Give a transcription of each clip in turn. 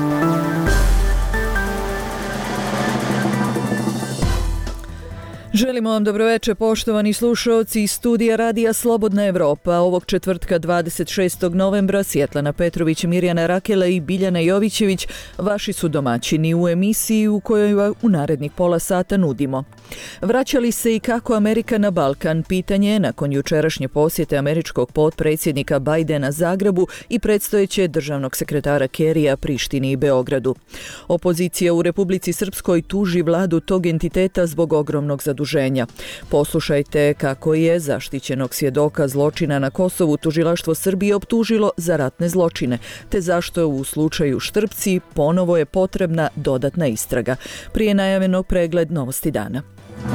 Želimo vam dobroveče, poštovani slušaoci iz studija Radija Slobodna Evropa. Ovog četvrtka 26. novembra Svjetlana Petrović, Mirjana Rakela i Biljana Jovićević vaši su domaćini u emisiji u kojoj u narednih pola sata nudimo. Vraća li se i kako Amerika na Balkan? Pitanje je nakon jučerašnje posjete američkog potpredsjednika Bajdena Zagrebu i predstojeće državnog sekretara Kerrya Prištini i Beogradu. Opozicija u Republici Srpskoj tuži vladu tog entiteta zbog ogromnog zaduženja. Poslušajte kako je zaštićenog svjedoka zločina na Kosovu tužilaštvo Srbije optužilo za ratne zločine, te zašto u slučaju Štrpci ponovo je potrebna dodatna istraga. Prije najavljenog pregled novosti dana.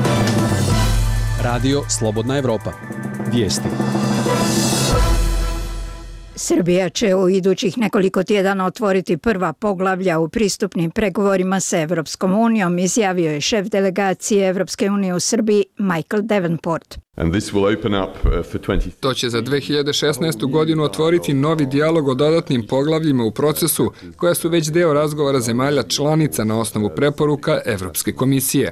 Radio Slobodna Evropa. Vijesti. Srbija će u idućih nekoliko tjedana otvoriti prva poglavlja u pristupnim pregovorima sa Evropskom unijom, izjavio je šef delegacije Evropske unije u Srbiji Michael Davenport. To će za 2016. godinu otvoriti novi dijalog o dodatnim poglavljima u procesu, koja su već deo razgovora zemalja članica na osnovu preporuka Evropske komisije.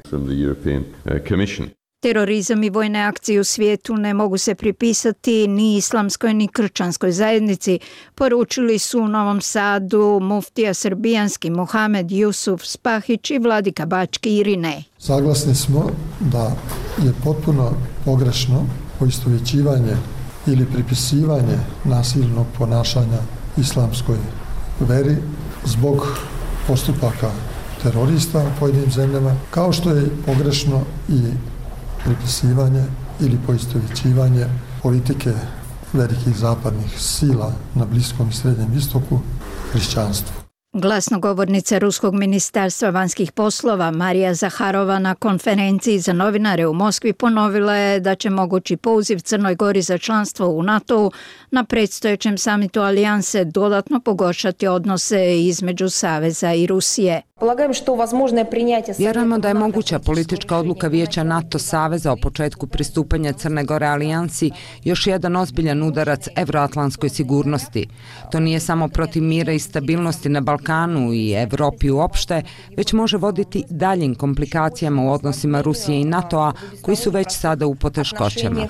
Terorizam i vojne akcije u svijetu ne mogu se pripisati ni islamskoj ni kršćanskoj zajednici, poručili su u Novom Sadu muftija srbijanski Muhamed Jusuf Spahić i vladika Bački Irinej. Saglasni smo da je potpuno pogrešno poistovjećivanje ili pripisivanje nasilnog ponašanja islamskoj veri zbog postupaka terorista u pojedinim zemljama, kao što je pogrešno i pripisivanje ili poistovjećivanje politike velikih zapadnih sila na Bliskom i Srednjem istoku hrišćanstvu. Glasnogovornica Ruskog ministarstva vanjskih poslova Marija Zaharova na konferenciji za novinare u Moskvi ponovila je da će mogući poziv Crnoj Gori za članstvo u NATO-u na predstojećem samitu alijanse dodatno pogoršati odnose između Saveza i Rusije. Vjerujemo da je moguća politička odluka Vijeća NATO Saveza o početku pristupanja Crne Gore alijansi još jedan ozbiljan udarac evroatlantskoj sigurnosti. To nije samo protiv mira i stabilnosti na Balkanu i Evropi uopšte, već može voditi daljim komplikacijama u odnosima Rusije i NATO-a koji su već sada u poteškoćama.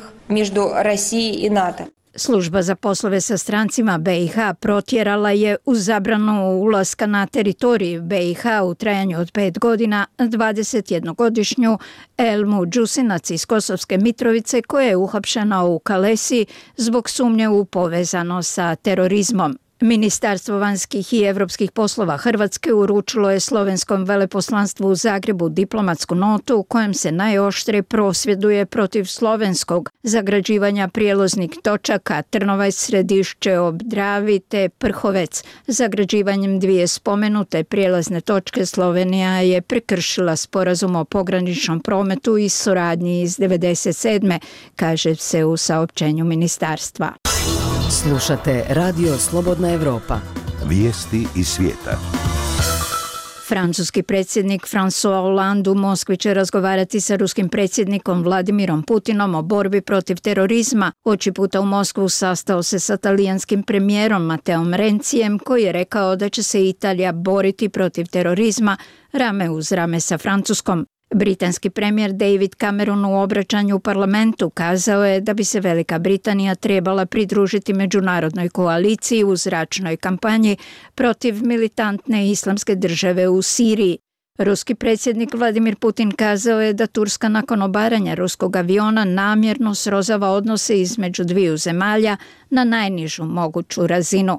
Služba za poslove sa strancima BiH protjerala je uz zabranu ulaska na teritoriju BiH u trajanju od 5 godina 21-godišnju Elmu Đusinac iz Kosovske Mitrovice koja je uhapšena u Kalesi zbog sumnje u povezanost sa terorizmom. Ministarstvo vanjskih i evropskih poslova Hrvatske uručilo je slovenskom veleposlanstvu u Zagrebu diplomatsku notu u kojem se najoštrije prosvjeduje protiv slovenskog zagrađivanja prijelaznih točaka Trnovaj, Središće ob Dravi te Prhovec. Zagrađivanjem dvije spomenute prijelazne točke Slovenija je prekršila sporazum o pograničnom prometu i suradnji iz 1997. kaže se u saopćenju ministarstva. Slušate Radio Slobodna Evropa. Vijesti iz svijeta. Francuski predsjednik François Hollande u Moskvi će razgovarati sa ruskim predsjednikom Vladimirom Putinom o borbi protiv terorizma. Oči puta u Moskvu sastao se sa talijanskim premijerom Matteom Rencijem koji je rekao da će se Italija boriti protiv terorizma rame uz rame sa Francuskom. Britanski premijer David Cameron u obraćanju u parlamentu kazao je da bi se Velika Britanija trebala pridružiti međunarodnoj koaliciji u zračnoj kampanji protiv militantne islamske države u Siriji. Ruski predsjednik Vladimir Putin kazao je da Turska nakon obaranja ruskog aviona namjerno srozava odnose između dviju zemalja na najnižu moguću razinu.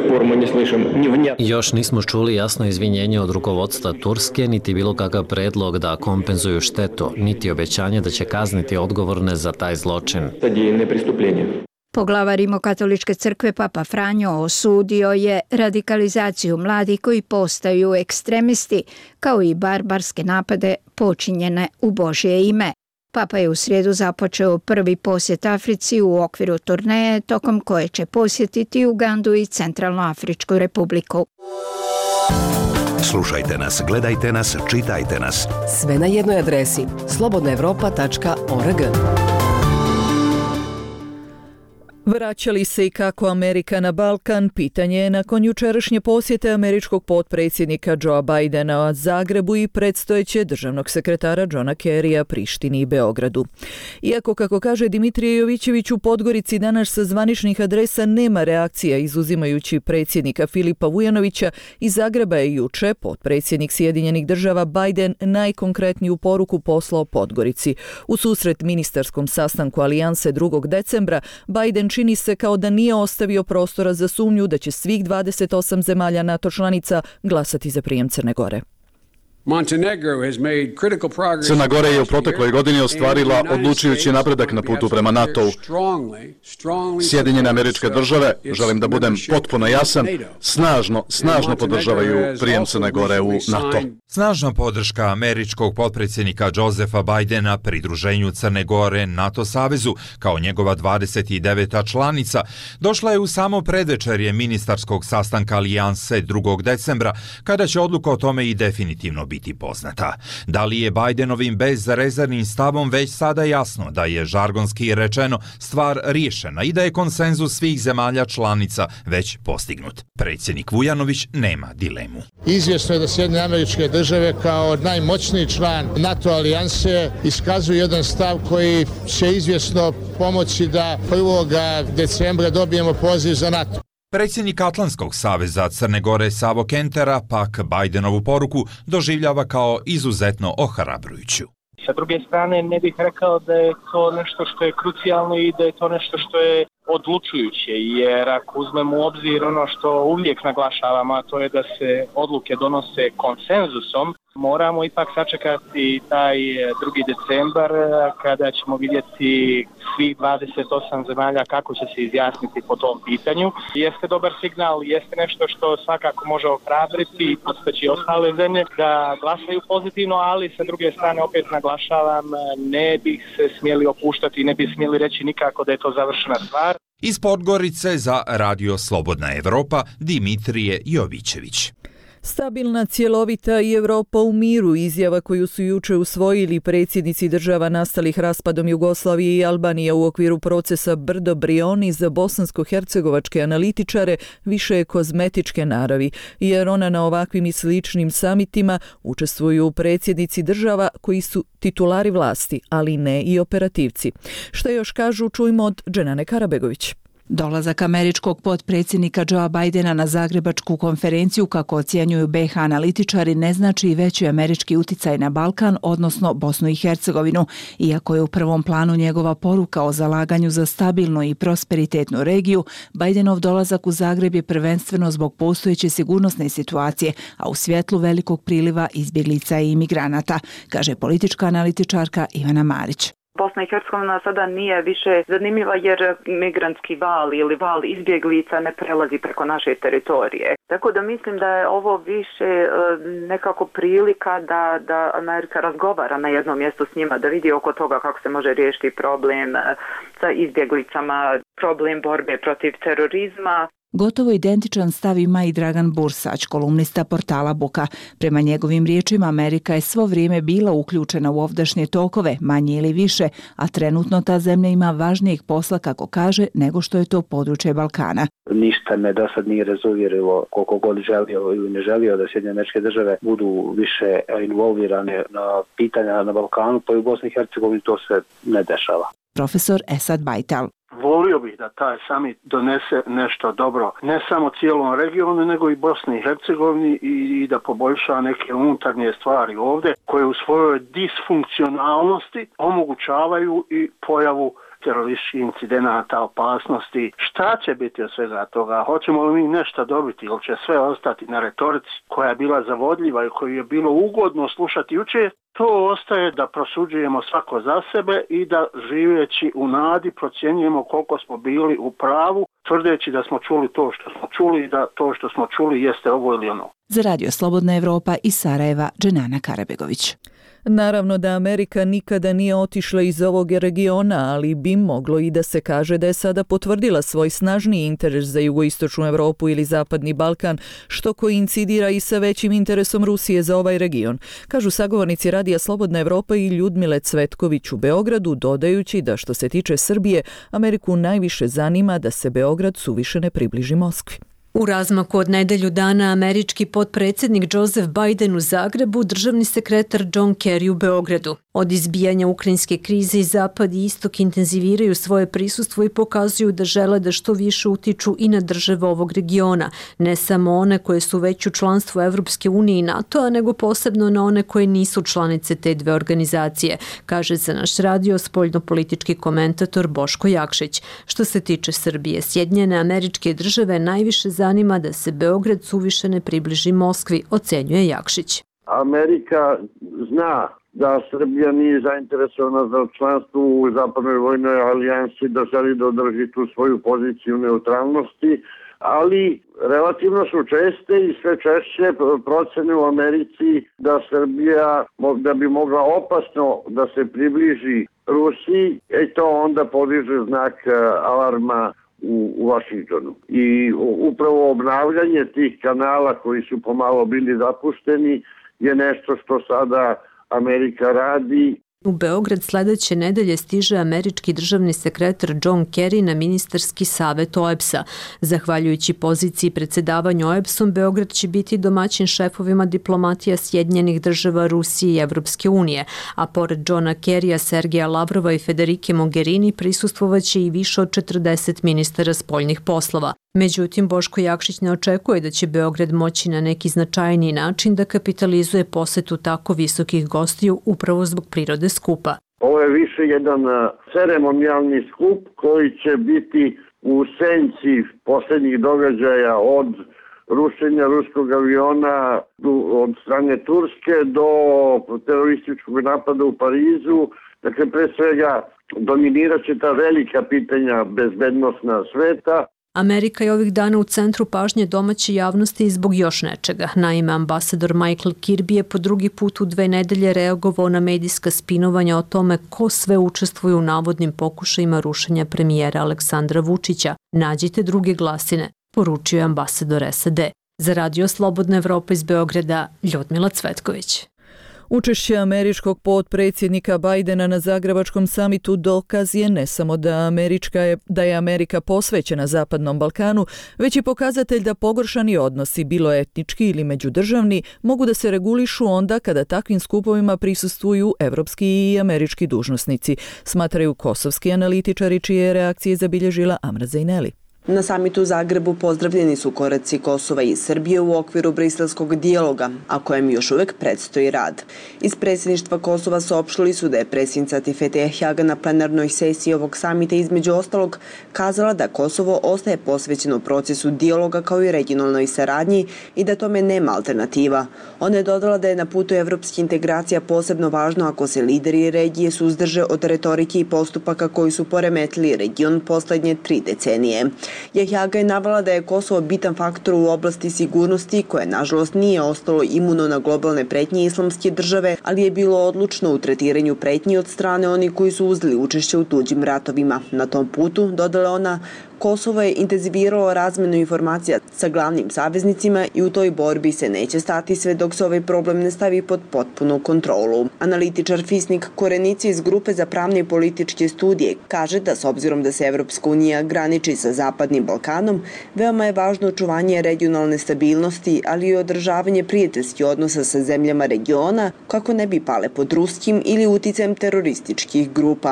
Još nismo čuli jasno izvinjenje od rukovodstva Turske, niti bilo kakav predlog da kompenzuju štetu, niti obećanje da će kazniti odgovorne za taj zločin. Poglavar Rimokatoličke crkve Papa Franjo osudio je radikalizaciju mladih koji postaju ekstremisti, kao i barbarske napade počinjene u Božje ime. Papa je u srijedu započeo prvi posjet Africi u okviru turneje, tokom koje će posjetiti Ugandu i Centralnoafričku republiku. Slušajte nas, gledajte nas, čitajte nas. Sve na jednoj adresi slobodnaevropa.org. Vraćali se i kako Amerika na Balkan, pitanje je nakon jučerašnje posjete američkog potpredsjednika Joea Bidena Zagrebu i predstojeće državnog sekretara Johna Kerrya Prištini i Beogradu. Iako, kako kaže Dimitrije Jovićević, u Podgorici danas sa zvaničnih adresa nema reakcija izuzimajući predsjednika Filipa Vujanovića, iz Zagreba je juče potpredsjednik Sjedinjenih država Biden najkonkretniju poruku poslao Podgorici. U susret ministarskom sastanku Alijanse 2. decembra Biden čini se kao da nije ostavio prostora za sumnju da će svih 28 zemalja NATO članica glasati za prijem Crne Gore. Crna Gora je u protekloj godini ostvarila odlučujući napredak na putu prema NATO-u. Sjedinjene Američke Države, želim da budem potpuno jasan, snažno podržavaju prijem Crne Gore u NATO. Snažna podrška američkog potpredsjednika Josepha Bidena pridruženju Crne Gore NATO savezu kao njegova 29. članica došla je u samo predvečerje ministarskog sastanka Alijanse 2. decembra, kada će odluka o tome i definitivno biti poznata. Da li je Bidenovim bezrezervnim stavom već sada jasno da je žargonski rečeno stvar riješena i da je konsenzus svih zemalja članica već postignut? Predsjednik Vujanović nema dilemu. Izvjesno je da Sjedinjene Američke Države kao najmoćniji član NATO alijanse iskazuju jedan stav koji će izvjesno pomoći da 1. decembra dobijemo poziv za NATO. Predsjednik Atlantskog saveza Crne Gore Savo Kentera pak Bidenovu poruku doživljava kao izuzetno ohrabrujuću. Sa druge strane, ne bih rekao da je to nešto što je krucijalno i da je to nešto što je odlučujuće, jer ako uzmemo u obzir ono što uvijek naglašavamo, a to je da se odluke donose konsenzusom, moramo ipak sačekati taj 2. decembar kada ćemo vidjeti svih 28 zemalja kako će se izjasniti po tom pitanju. Jeste dobar signal, jeste nešto što svakako može ohrabriti i podstaći ostale zemlje da glasaju pozitivno, ali sa druge strane opet naglašavam, ne bih se smjeli opuštati, ne bi smjeli reći nikako da je to završena stvar. Iz Podgorice za Radio Slobodna Evropa Dimitrije Jovićević. Stabilna, cjelovita i Europa u miru, izjava koju su juče usvojili predsjednici država nastalih raspadom Jugoslavije i Albanije u okviru procesa Brdo-Brioni za bosansko-hercegovačke analitičare, više je kozmetičke naravi, jer ona na ovakvim i sličnim samitima učestvuju predsjednici država koji su titulari vlasti, ali ne i operativci. Što još kažu, čujmo od Dženane Karabegović. Dolazak američkog potpredsjednika Joea Bidena na Zagrebačku konferenciju, kako ocjenjuju BiH analitičari, ne znači i veći američki uticaj na Balkan, odnosno Bosnu i Hercegovinu, iako je u prvom planu njegova poruka o zalaganju za stabilnu i prosperitetnu regiju. Bidenov dolazak u Zagreb je prvenstveno zbog postojeće sigurnosne situacije, a u svjetlu velikog priliva izbjeglica i imigranata, kaže politička analitičarka Ivana Marić. Bosna i Hercegovina sada nije više zanimljiva jer migrantski val ili val izbjeglica ne prelazi preko naše teritorije. Tako da mislim da je ovo više nekako prilika da Amerika razgovara na jednom mjestu s njima, da vidi oko toga kako se može riješiti problem sa izbjeglicama, problem borbe protiv terorizma. Gotovo identičan stav ima i Dragan Bursać, kolumnista portala Buka. Prema njegovim riječima, Amerika je svo vrijeme bila uključena u ovdašnje tokove, manje ili više, a trenutno ta zemlja ima važnijeg posla, kako kaže, nego što je to područje Balkana. Ništa me do sad nije razuvjerilo, koliko god želio ili ne želio da Sjedinjene Američke Države budu više involvirane na pitanja na Balkanu, pa i u Bosni i Hercegovini to se ne dešava. Profesor Esad Bajtal. Volio bih da taj summit donese nešto dobro, ne samo cijelom regionu, nego i Bosni i Hercegovini i da poboljša neke unutarnje stvari ovdje, koje u svojoj disfunkcionalnosti omogućavaju i pojavu terorističkih incidenata, opasnosti. Šta će biti od svega toga? Hoćemo li mi nešto dobiti ili će sve ostati na retorici koja je bila zavodljiva i koju je bilo ugodno slušati jučer? To ostaje da prosuđujemo svako za sebe i da živeći u nadi procjenjujemo koliko smo bili u pravu, tvrdeći da smo čuli to što smo čuli i da to što smo čuli jeste ovo ili ono. Za Radio Slobodna Evropa iz Sarajeva, Dženana Karabegović. Naravno da Amerika nikada nije otišla iz ovog regiona, ali bi moglo i da se kaže da je sada potvrdila svoj snažniji interes za jugoistočnu Evropu ili zapadni Balkan, što koincidira i sa većim interesom Rusije za ovaj region. Kažu sagovornici Radija Slobodna Evropa i Ljudmile Cvetković u Beogradu, dodajući da što se tiče Srbije, Ameriku najviše zanima da se Beograd suviše ne približi Moskvi. U razmaku od nedelju dana američki potpredsjednik Joseph Biden u Zagrebu, državni sekretar John Kerry u Beogradu. Od izbijanja ukrajinske krize i Zapad i Istok intenziviraju svoje prisustvo i pokazuju da žele da što više utiču i na države ovog regiona, ne samo one koje su već u članstvu Evropske unije i NATO-a, nego posebno na one koje nisu članice te dve organizacije, kaže za naš radio spoljnopolitički komentator Boško Jakšić. Što se tiče Srbije, Sjedinjene Američke Države najviše zanima da se Beograd suviše ne približi Moskvi, ocenjuje Jakšić. Amerika zna da Srbija nije zainteresovana za članstvo u Zapadnoj vojnoj alijansi, da želi da održi tu svoju poziciju neutralnosti, ali relativno su česte i sve češće procene u Americi da Srbija da bi mogla opasno da se približi Rusiji, i to onda podiže znak alarma u Vašingtonu. I upravo obnavljanje tih kanala koji su pomalo bili zapušteni je nešto što sada Amerika radi. U Beograd sledeće nedelje stiže američki državni sekretar John Kerry na ministarski savet OEBS-a. Zahvaljujući poziciji predsedavanju OEBS-om, Beograd će biti domaćin šefovima diplomatija Sjedinjenih država, Rusije i Evropske unije, a pored Johna Kerrya, Sergeja Lavrova i Federike Mogherini prisustvovaće i više od 40 ministara spoljnih poslova. Međutim, Boško Jakšić ne očekuje da će Beograd moći na neki značajniji način da kapitalizuje posetu tako visokih gostiju upravo zbog prirode skupa. Ovo je više jedan ceremonijalni skup koji će biti u senci posljednjih događaja od rušenja ruskog aviona od strane Turske do terorističkog napada u Parizu. Dakle, pre svega dominirat će ta velika pitanja bezbednosna sveta. Amerika je ovih dana u centru pažnje domaće javnosti i zbog još nečega. Naime, ambasador Michael Kirby je po drugi put u 2 nedelje reagovao na medijska spinovanja o tome ko sve učestvuje u navodnim pokušajima rušenja premijera Aleksandra Vučića. Nađite druge glasine, poručio je ambasador SAD. Za Radio Slobodna Evropa iz Beograda, Ljudmila Cvetković. Učešće američkog potpredsjednika Bajdena na Zagrebačkom samitu dokaz je ne samo da je Amerika posvećena Zapadnom Balkanu, već i pokazatelj da pogoršani odnosi, bilo etnički ili međudržavni, mogu da se regulišu onda kada takvim skupovima prisustvuju evropski i američki dužnosnici, smatraju kosovski analitičari čije je reakcije zabilježila Amra Zejneli. Na samitu u Zagrebu pozdravljeni su koraci Kosova i Srbije u okviru briselskog dijaloga, a kojem još uvek predstoji rad. Iz predsjedništva Kosova saopštili su da je predsjednica Tifete Jahjaga na plenarnoj sesiji ovog samita između ostalog kazala da Kosovo ostaje posvećeno procesu dijaloga kao i regionalnoj saradnji i da tome nema alternativa. Ona je dodala da je na putu evropskih integracija posebno važno ako se lideri regije suzdrže od retorike i postupaka koji su poremetili region poslednje 3 decenije. Jahjaga je navela da je Kosovo bitan faktor u oblasti sigurnosti koje nažalost nije ostalo imuno na globalne pretnje islamske države, ali je bilo odlučno u tretiranju pretnji od strane onih koji su uzeli učešće u tuđim ratovima. Na tom putu, dodala ona, Kosovo je intenziviralo razmenu informacija sa glavnim saveznicima i u toj borbi se neće stati sve dok se ovaj problem ne stavi pod potpunu kontrolu. Analitičar Fisnik Korenici iz Grupe za pravne i političke studije kaže da s obzirom da se Evropska unija graniči sa Zapadnim Balkanom, veoma je važno očuvanje regionalne stabilnosti, ali i održavanje prijateljskih odnosa sa zemljama regiona kako ne bi pale pod ruskim ili uticajem terorističkih grupa.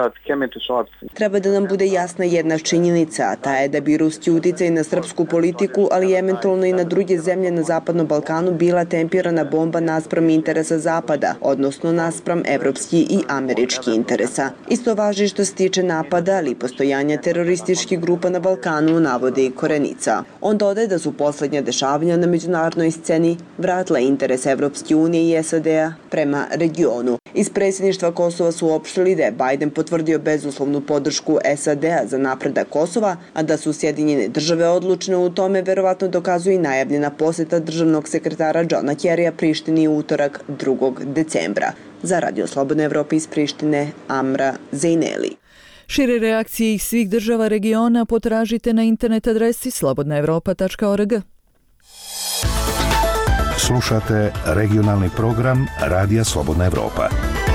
Treba da nam bude jasna jedna činjenica, a ta je da bi ruski uticaj na srpsku politiku, ali eventualno i na druge zemlje na Zapadnom Balkanu bila tempirana bomba naspram interesa Zapada, odnosno naspram evropski i američki interesa. Isto važi što se tiče napada, ali postojanja terorističkih grupa na Balkanu, navode i Korenica. On dodaje da su poslednja dešavanja na međunarodnoj sceni vratila interes Evropske unije i SAD-a prema regionu. Iz predsjedništva Kosova su opštili da je Biden potvrdio bezuslovnu podršku SAD-a za napredak Kosova, a da su Sjedinjene države odlučne u tome verovatno dokazuje i najavljena poseta državnog sekretara Johna Kerrya Prištini u utorak 2. decembra. Za Radio Slobodna Evropa iz Prištine, Amra Zejneli. Šire reakcije iz svih država regiona potražite na internet adresi slobodnaevropa.org. Slušate regionalni program Radija Slobodna Evropa.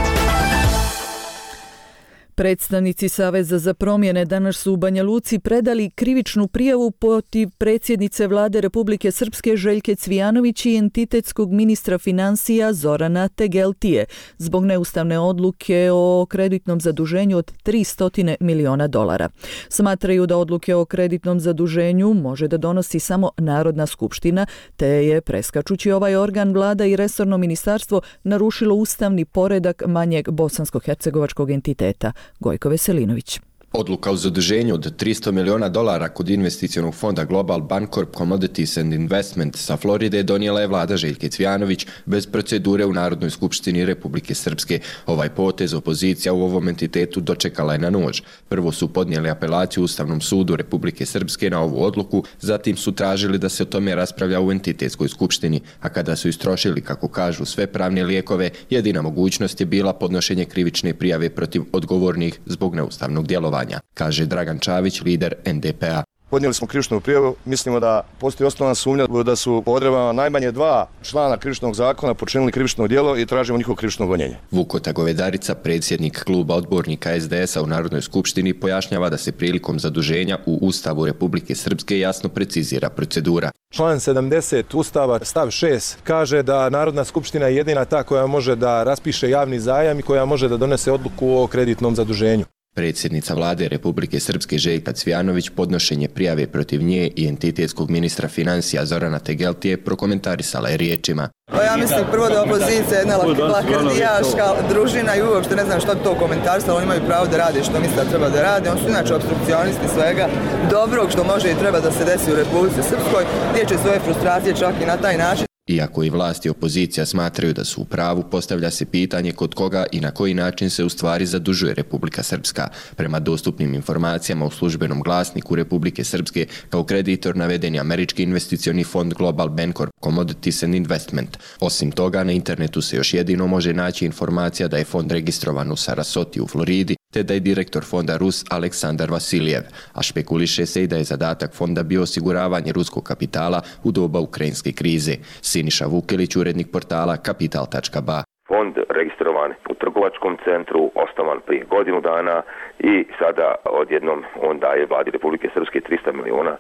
Predstavnici Saveza za promjene danas su u Banja Luci predali krivičnu prijavu protiv predsjednice vlade Republike Srpske Željke Cvijanović i entitetskog ministra financija Zorana Tegeltije zbog neustavne odluke o kreditnom zaduženju od $300 miliona. Smatraju da odluke o kreditnom zaduženju može da donosi samo Narodna skupština, te je, preskačući ovaj organ, vlada i resorno ministarstvo narušilo ustavni poredak manjeg bosansko-hercegovačkog entiteta. Gojko Veselinović. Odluka o zaduženju od $300 miliona kod investicionog fonda Global Bancorp Commodities and Investment sa Floride donijela je vlada Željke Cvijanović bez procedure u Narodnoj skupštini Republike Srpske. Ovaj potez opozicija u ovom entitetu dočekala je na nož. Prvo su podnijeli apelaciju Ustavnom sudu Republike Srpske na ovu odluku, zatim su tražili da se o tome raspravlja u entitetskoj skupštini, a kada su istrošili, kako kažu, sve pravne lijekove, jedina mogućnost je bila podnošenje krivične prijave protiv odgovornih zbog neustavnog djelovanja, kaže Dragan Čavić, lider NDP-a. Podnijeli smo krivičnu prijavu, mislimo da postoji osnovna sumnja da su po odredbama najmanje 2 člana krivičnog zakona počinili krivično djelo i tražimo njihovo krivično gonjenje. Vukota Govedarica, predsjednik kluba odbornika SDS-a u Narodnoj skupštini, pojašnjava da se prilikom zaduženja u Ustavu Republike Srpske jasno precizira procedura. Član 70 Ustava stav 6 kaže da Narodna skupština je jedina ta koja može da raspiše javni zajam i koja može da donese odluku o kreditnom zaduženju. Predsjednica vlade Republike Srpske Željka Cvijanović podnošenje prijave protiv nje i entitetskog ministra financija Zorana Tegeltije prokomentarisala je riječima. Ja mislim prvo da opozicija je jedna lakrdijaška družina i uopšte ne znam što to komentarisalo, oni imaju pravo da rade što misle da treba da rade, oni su inače obstrukcionisti svega dobrog što može i treba da se desi u Republici Srpskoj, liječe svoje frustracije čak i na taj način. Iako i vlast i opozicija smatraju da su u pravu, postavlja se pitanje kod koga i na koji način se u stvari zadužuje Republika Srpska. Prema dostupnim informacijama u službenom glasniku Republike Srpske kao kreditor naveden je američki investicioni fond Global Bancorp Commodities and Investment. Osim toga, na internetu se još jedino može naći informacija da je fond registrovan u Sarasoti u Floridi, te da je direktor fonda Rus Aleksandar Vasiljev, a špekuliše se i da je zadatak fonda bio osiguravanje ruskog kapitala u doba ukrajinske krize. Siniša Vukelić, urednik portala Kapital.ba. Fond registrovan u trgovačkom centru, osnovan prije godinu dana i sada odjednom on daje vladi Republike Srpske $300 miliona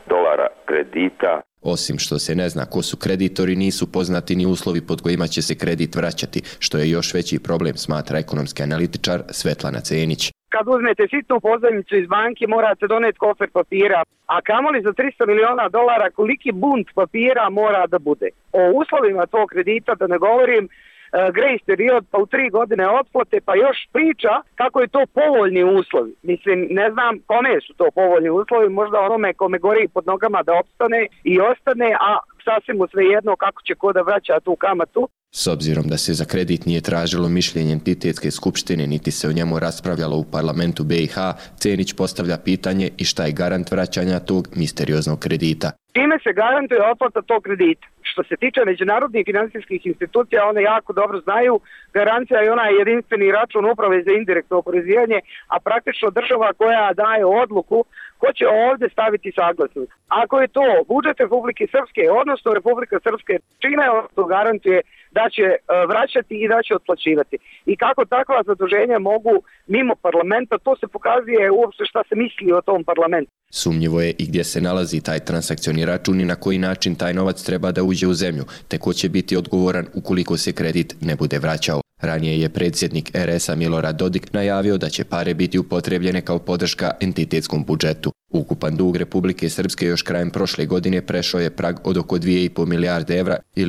kredita. Osim što se ne zna ko su kreditori, nisu poznati ni uslovi pod kojima će se kredit vraćati, što je još veći problem, smatra ekonomski analitičar Svetlana Cenić. Kad uzmete sitnu pozajmicu iz banke, morate doneti kofer papira, a kamoli za $300 miliona koliki bunt papira mora da bude. O uslovima tog kredita da ne govorim, grace period, pa u 3 godine otplate, pa još priča kako je to povoljni uslovi. Mislim, ne znam kome su to povoljni uslovi, možda onome kome gori pod nogama da opstane i ostane, a sasvim mu svejedno kako će ko da vraća tu kamatu. S obzirom da se za kredit nije tražilo mišljenje entitetske skupštine, niti se o njemu raspravljalo u parlamentu BiH, Cenić postavlja pitanje i šta je garant vraćanja tog misterioznog kredita. Čime se garantuje otplata tog kredita? Što se tiče međunarodnih financijskih institucija, one jako dobro znaju, garancija je onaj jedinstveni račun uprave za indirektno oporezivanje, a praktično država koja daje odluku ko će ovdje staviti saglasnost. Ako je to budžet Republike Srpske, odnosno Republika Srpske, čime to garantuje da će vraćati i da će otplaćivati. I kako takva zaduženja mogu mimo parlamenta, to se pokazuje uopšte šta se misli o tom parlamentu. Sumnjivo je i gdje se nalazi taj transakcioni račun i na koji način taj novac treba da uđe u zemlju, te ko će biti odgovoran ukoliko se kredit ne bude vraćao. Ranije je predsjednik RS-a Milorad Dodik najavio da će pare biti upotrebljene kao podrška entitetskom budžetu. Ukupan dug Republike Srpske još krajem prošle godine prešao je prag od oko 2,5 milijarde evra ili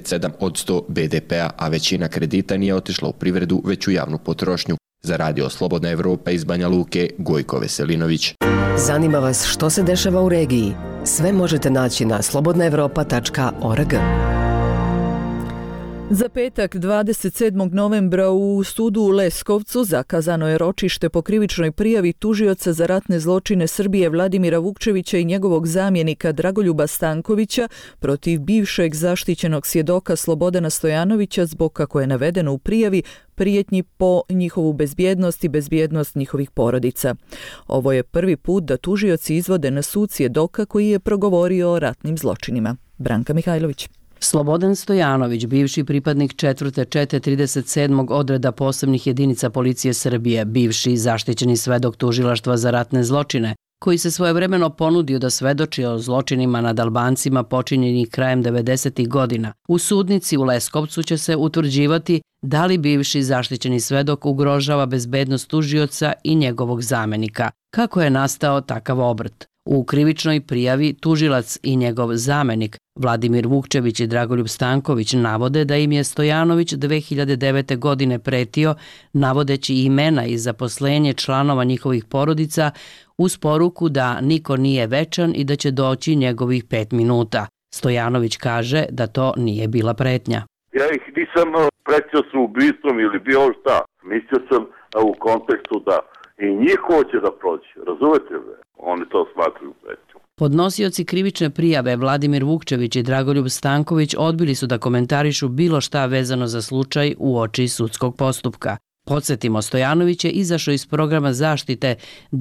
57% BDP-a, a većina kredita nije otišla u privredu već u javnu potrošnju. Za Radio Slobodna Evropa iz Banja Luke, Gojko Veselinović. Zanima vas što se dešava u regiji? Sve možete naći na slobodnaevropa.org. Za petak 27. novembra u sudu u Leskovcu zakazano je ročište po krivičnoj prijavi tužioca za ratne zločine Srbije Vladimira Vukčevića i njegovog zamjenika Dragoljuba Stankovića protiv bivšeg zaštićenog svjedoka Slobodana Stojanovića zbog, kako je navedeno u prijavi, prijetnji po njihovu bezbjednost i bezbjednost njihovih porodica. Ovo je prvi put da tužioci izvode na sud svjedoka koji je progovorio o ratnim zločinima. Branka Mihajlović. Slobodan Stojanović, bivši pripadnik 4. čete 37. odreda posebnih jedinica policije Srbije, bivši zaštićeni svedok tužilaštva za ratne zločine, koji se svojevremeno ponudio da svedoči o zločinima nad Albancima počinjenih krajem 90. godina. U sudnici u Leskovcu će se utvrđivati da li bivši zaštićeni svedok ugrožava bezbednost tužioca i njegovog zamenika. Kako je nastao takav obrt? U krivičnoj prijavi tužilac i njegov zamenik Vladimir Vukčević i Dragoljub Stanković navode da im je Stojanović 2009. godine pretio navodeći imena i zaposlenje članova njihovih porodica uz poruku da niko nije večan i da će doći njegovih 5 minuta. Stojanović kaže da to nije bila pretnja. Ja ih nisam pretio sa ubistvom ili bilo šta. Mislio sam u kontekstu da i njih hoće da proći. Razumete me? Oni to smatruju pretnjom. Podnosioci krivične prijave Vladimir Vukčević i Dragoljub Stanković odbili su da komentarišu bilo šta vezano za slučaj uoči sudskog postupka. Podsjetimo, Stojanović je izašao iz programa zaštite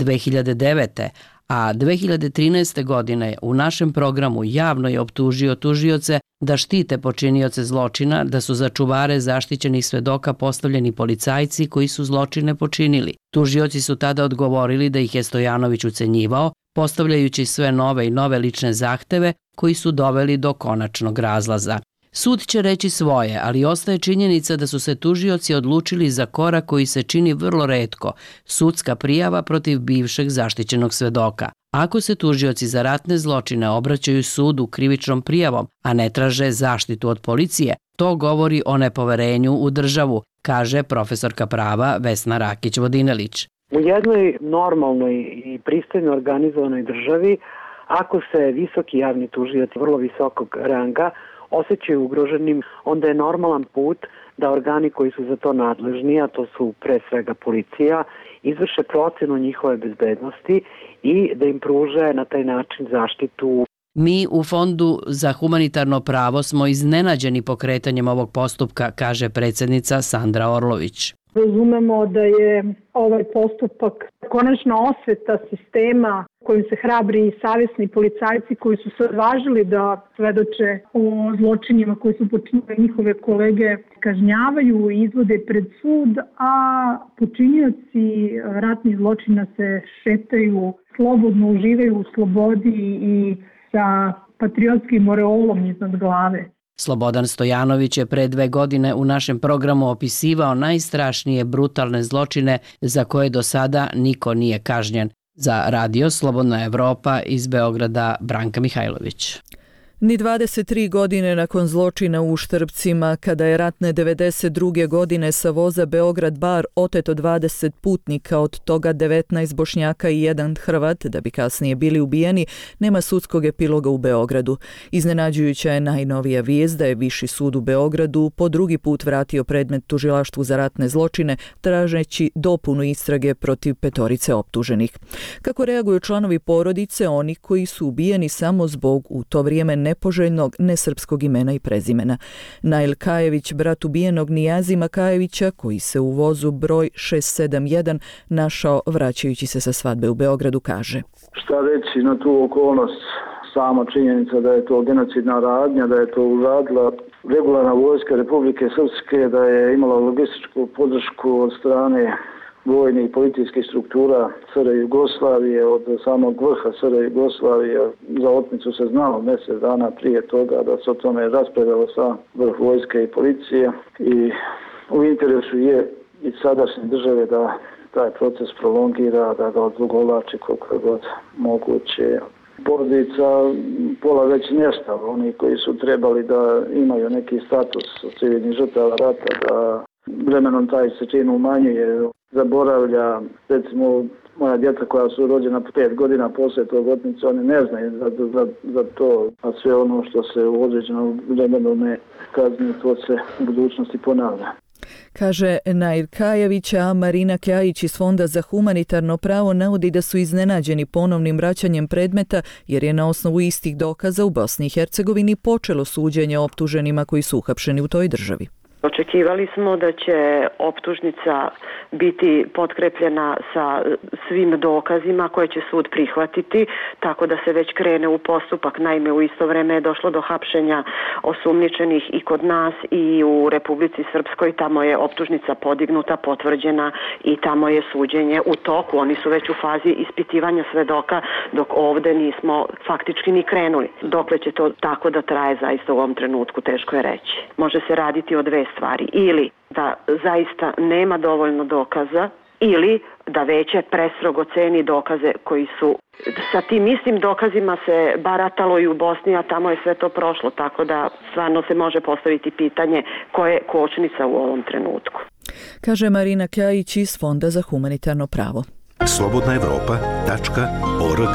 2009. a 2013. godine u našem programu javno je optužio tužioce da štite počinioce zločina, da su za čuvare zaštićenih svedoka postavljeni policajci koji su zločine počinili. Tužioci su tada odgovorili da ih je Stojanović ucenjivao, postavljajući sve nove i nove lične zahteve koji su doveli do konačnog razlaza. Sud će reći svoje, ali ostaje činjenica da su se tužioci odlučili za korak koji se čini vrlo retko, sudska prijava protiv bivšeg zaštićenog svedoka. Ako se tužioci za ratne zločine obraćaju sudu krivičnom prijavom, a ne traže zaštitu od policije, to govori o nepoverenju u državu, kaže profesorka prava Vesna Rakić-Vodinelić. U jednoj normalnoj i pristojno organizovanoj državi, ako se visoki javni tužioci vrlo visokog ranga osjećaju ugroženim, onda je normalan put da organi koji su za to nadležni, a to su pre svega policija, izvrše procenu njihove bezbednosti i da im pruže na taj način zaštitu. Mi u Fondu za humanitarno pravo smo iznenađeni pokretanjem ovog postupka, kaže predsjednica Sandra Orlović. Razumemo da je ovaj postupak konačna osveta sistema kojim se hrabri i savjesni policajci koji su se odvažili da svedoče o zločinima koji su počinili njihove kolege kažnjavaju i izvode pred sud, a počinioci ratnih zločina se šetaju, slobodno uživaju u slobodi i sa patriotskim oreolom iznad glave. Slobodan Stojanović je pre 2 godine u našem programu opisivao najstrašnije brutalne zločine za koje do sada niko nije kažnjen. Za radio Slobodna Evropa iz Beograda, Branka Mihajlović. Ni 23 godine nakon zločina u Štrpcima, kada je ratne 92. godine sa voza Beograd-Bar oteto 20 putnika, od toga 19 Bošnjaka i 1 Hrvat, da bi kasnije bili ubijeni, nema sudskog epiloga u Beogradu. Iznenađujuća je najnovija vijest da je Viši sud u Beogradu po drugi put vratio predmet tužilaštvu za ratne zločine, tražeći dopunu istrage protiv 5 optuženih. Kako reaguju članovi porodice onih koji su ubijeni samo zbog u to vrijeme nepoželjnog nesrpskog imena i prezimena? Nail Kajević, brat ubijenog Nijazima Kajevića, koji se u vozu broj 671 našao vraćajući se sa svadbe u Beogradu, kaže: Šta reći na tu okolnost? Sama činjenica da je to genocidna radnja, da je to uradila regularna vojska Republike Srpske, da je imala logističku podršku od strane vojnih i policijskih struktura SR Jugoslavije, od samog vrha SR Jugoslavije. Za otmicu se znalo mjesec dana prije toga da se o tome raspravljalo sa vrh vojske i policije, i u interesu je i sadašnje države da taj proces prolongira, da ga odugovlači koliko je god moguće. Porodica pola već nestala, oni koji su trebali da imaju neki status civilnih žrtava rata, da vremenom taj se čin umanjuje. zaboravlja, recimo moja djeca koja su rođena 5 godina poslije tog otmice, oni ne znaju za to, a sve ono što se u određenom vremenu ne kazni, to se u budućnosti ponavlja. Kaže Nair Kajević, a Marina Kjajić iz Fonda za humanitarno pravo navodi da su iznenađeni ponovnim vraćanjem predmeta jer je na osnovu istih dokaza u Bosni i Hercegovini počelo suđenje optuženima koji su uhapšeni u toj državi. Očekivali smo da će optužnica biti potkrepljena sa svim dokazima koje će sud prihvatiti, tako da se već krene u postupak. Naime, u isto vrijeme je došlo do hapšenja osumnjičenih i kod nas i u Republici Srpskoj. Tamo je optužnica podignuta, potvrđena i tamo je suđenje u toku. Oni su već u fazi ispitivanja svedoka, dok ovdje nismo faktički ni krenuli. Dokle će to tako da traje zaista u ovom trenutku, teško je reći. Može se raditi o dve stvari, ili da zaista nema dovoljno dokaza ili da veće prestrogo ceni dokaze koji su, sa tim istim dokazima se baratalo i u Bosni, a tamo je sve to prošlo, tako da stvarno se može postaviti pitanje ko je kočnica u ovom trenutku. Kaže Marina Kjajić iz Fonda za humanitarno pravo. slobodnaevropa.org.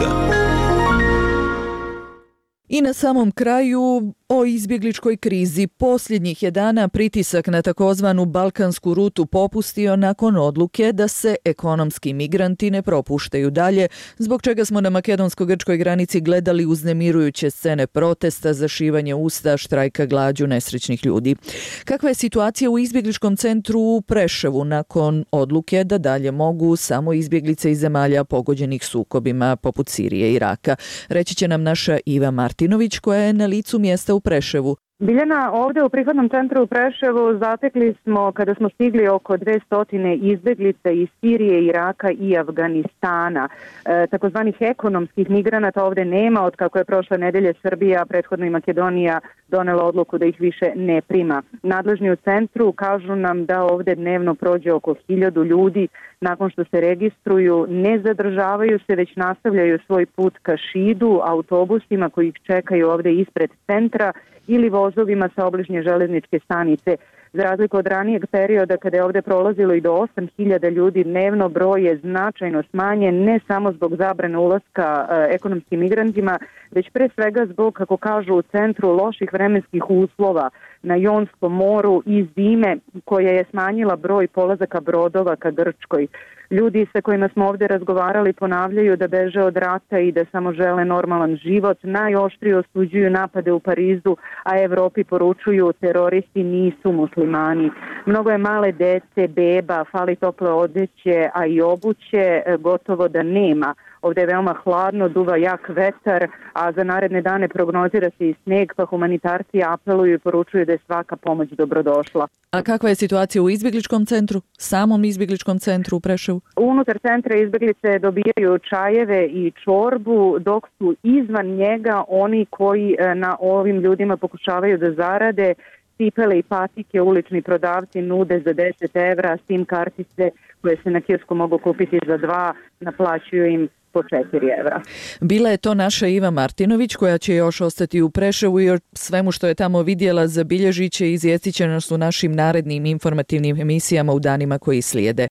I na samom kraju o izbjegličkoj krizi. Posljednjih je dana pritisak na takozvanu balkansku rutu popustio nakon odluke da se ekonomski migranti ne propuštaju dalje, zbog čega smo na makedonsko-grčkoj granici gledali uznemirujuće scene protesta, zašivanje usta, štrajka glađu nesrećnih ljudi. Kakva je situacija u izbjegličkom centru u Preševu nakon odluke da dalje mogu samo izbjeglice iz zemalja pogođenih sukobima poput Sirije i Iraka? Reći će nam naša Iva Martinović koja je na licu mjesta u Preševu. Biljana, ovdje u prihvatnom centru u Preševu zatekli smo, kada smo stigli, oko 200 izbjeglica iz Sirije, Iraka i Afganistana. Takozvanih ekonomskih migranata ovdje nema, od kako je prošle nedelje Srbija, prethodno i Makedonija, donela odluku da ih više ne prima. Nadležni u centru kažu nam da ovdje dnevno prođe oko 1000 ljudi. Nakon što se registruju, ne zadržavaju se, već nastavljaju svoj put ka Šidu, autobusima koji ih čekaju ovdje ispred centra ili vozovima sa obližnje železničke stanice. Za razliku od ranijeg perioda kada je ovdje prolazilo i do 8000 ljudi dnevno, broj je značajno smanjen, ne samo zbog zabrane ulaska ekonomskim migrantima, već pre svega zbog, kako kažu u centru, loših vremenskih uslova na Jonskom moru i zime koja je smanjila broj polazaka brodova ka Grčkoj. Ljudi sa kojima smo ovdje razgovarali ponavljaju da beže od rata i da samo žele normalan život. Najoštrije osuđuju napade u Parizu, a Evropi poručuju teroristi nisu muslimani. Mnogo je male dece, beba, fali tople odeće, a i obuće gotovo da nema. Ovdje je veoma hladno, duva jak vetar, a za naredne dane prognozira se i sneg, pa humanitarci apeluju i poručuju da je svaka pomoć dobrodošla. A kakva je situacija u izbjegličkom centru, samom izbjegličkom centru u Preševu? Unutar centra izbjeglice dobijaju čajeve i čorbu, dok su izvan njega oni koji na ovim ljudima pokušavaju da zarade. Cipele i patike ulični prodavci nude za 10 evra, SIM kartice koje se na kiosku mogu kupiti za 2, naplaćuju im po 4 evra. Bila je to naša Iva Martinović koja će još ostati u Preševu i o svemu što je tamo vidjela zabilježit će i izvijestit će nas u našim narednim informativnim emisijama u danima koji slijede.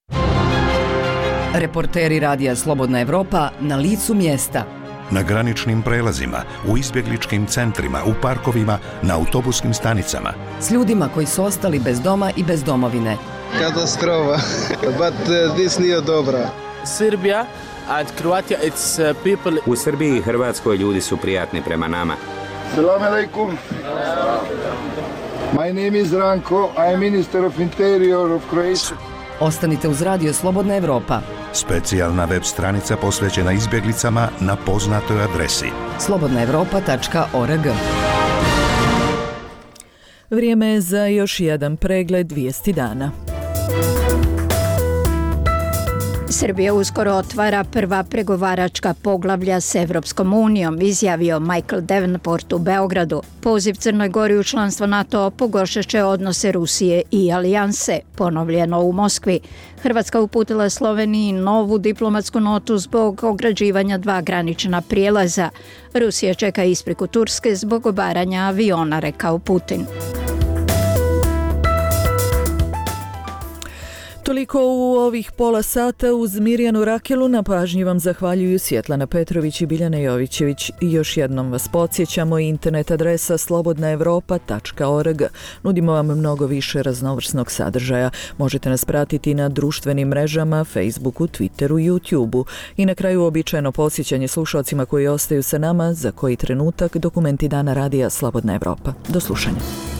Reporteri Radija Slobodna Evropa na licu mjesta. Na graničnim prelazima, u izbjegličkim centrima, u parkovima, na autobuskim stanicama. S ljudima koji su ostali bez doma i bez domovine. Katastrofa, but this nije dobra. Srbija and Croatia, it's people. U Srbiji i Hrvatskoj ljudi su prijatni prema nama. Salam alaikum. My name is Ranko, I am Minister of Interior of Croatia. Ostanite uz Radio Slobodna Evropa. Specijalna web stranica posvećena izbjeglicama na poznatoj adresi slobodnaevropa.org. Vrijeme je za još jedan pregled vijesti dana. Srbija uskoro otvara prva pregovaračka poglavlja s Evropskom unijom, izjavio Michael Davenport u Beogradu. Poziv Crnoj Gori u članstvo NATO pogoršaće odnose Rusije i alijanse, ponovljeno u Moskvi. Hrvatska uputila Sloveniji novu diplomatsku notu zbog ograđivanja 2 granična prijelaza. Rusija čeka ispriku Turske zbog obaranja aviona, rekao Putin. Toliko u ovih pola sata uz Mirjanu Rakelu. Na pažnji vam zahvaljuju Svjetlana Petrović i Biljana Jovićević. I još jednom vas podsjećamo, internet adresa slobodnaevropa.org. Nudimo vam mnogo više raznovrsnog sadržaja. Možete nas pratiti na društvenim mrežama, Facebooku, Twitteru, YouTubeu. I na kraju običajno podsjećanje slušalcima koji ostaju sa nama za koji trenutak dokumenti dana radija Slobodna Evropa. Do slušanja.